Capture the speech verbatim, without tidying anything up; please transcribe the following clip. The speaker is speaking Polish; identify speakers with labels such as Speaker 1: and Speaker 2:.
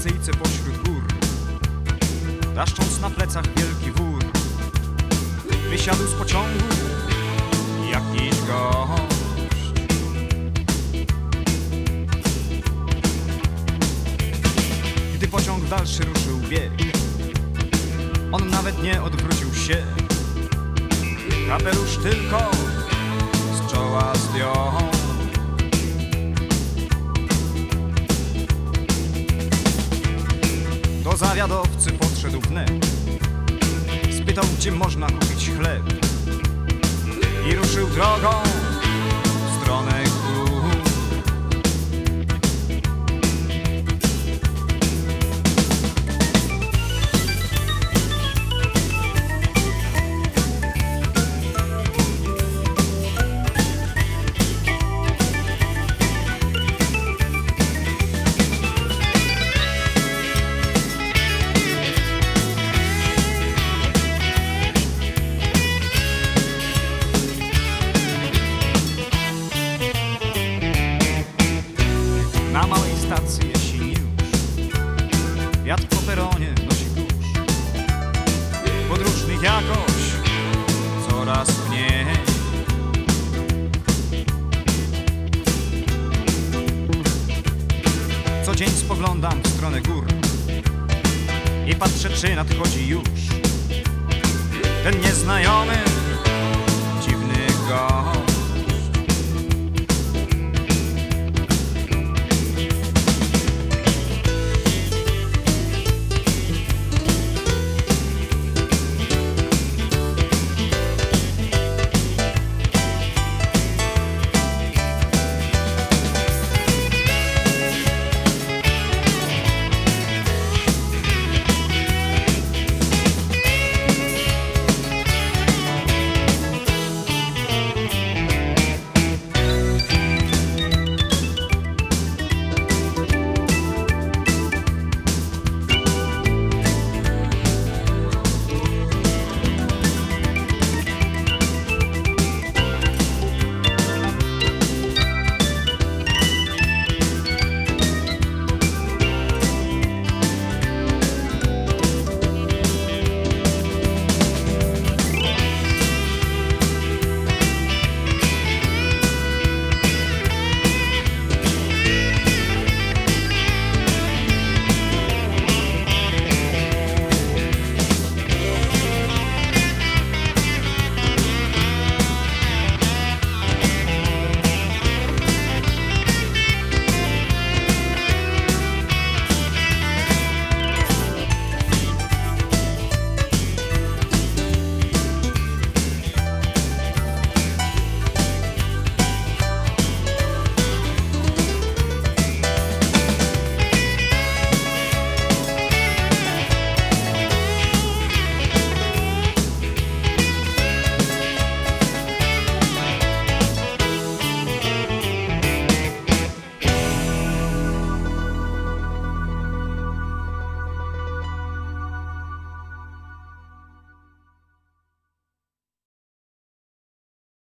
Speaker 1: stacyjce pośród gór, daszcząc na plecach wielki wór, wysiadł z pociągu jakiś gość. Gdy pociąg dalszy ruszył bieg, on nawet nie odwrócił się, kapelusz tylko z czoła zdjął. Do zawiadowcy podszedł wnet, spytał, gdzie można kupić chleb i ruszył drogą w stronę gór. Na małej stacji jesieni już wiatr po peronie nosi kurz. Podróżnych jakoś coraz mniej. Co dzień spoglądam w stronę gór i patrzę, czy nadchodzi już ten nieznajomy